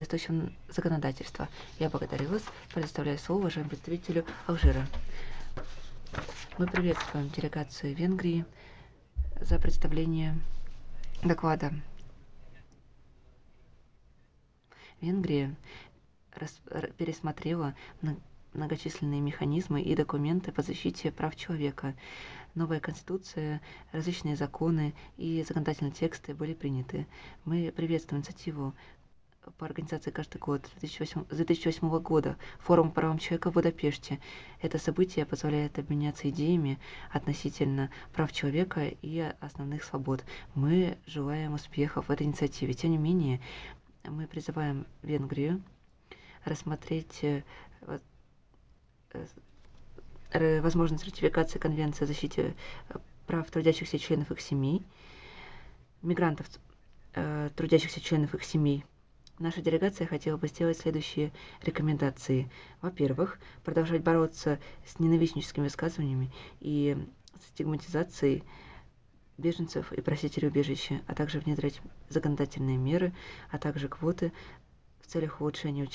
соответствующего законодательства. Я благодарю вас. Предоставляю слово уважаемому представителю Алжира. Мы приветствуем делегацию Венгрии за представление доклада. Венгрия пересмотрела многочисленные механизмы и документы по защите прав человека. Новая конституция, различные законы и законодательные тексты были приняты. Мы приветствуем инициативу по организации каждый год с 2008 года форум по правам человека в Будапеште. Это событие позволяет обменяться идеями относительно прав человека и основных свобод. Мы желаем успехов в этой инициативе. Тем не менее, мы призываем Венгрию рассмотреть возможность ратификации Конвенции о защите прав трудящихся членов их семей, мигрантов, трудящихся членов их семей. Наша делегация хотела бы сделать следующие рекомендации. Во-первых, продолжать бороться с ненавистническими высказываниями и стигматизацией беженцев и просителей убежища, а также внедрять законодательные меры, а также квоты в целях улучшения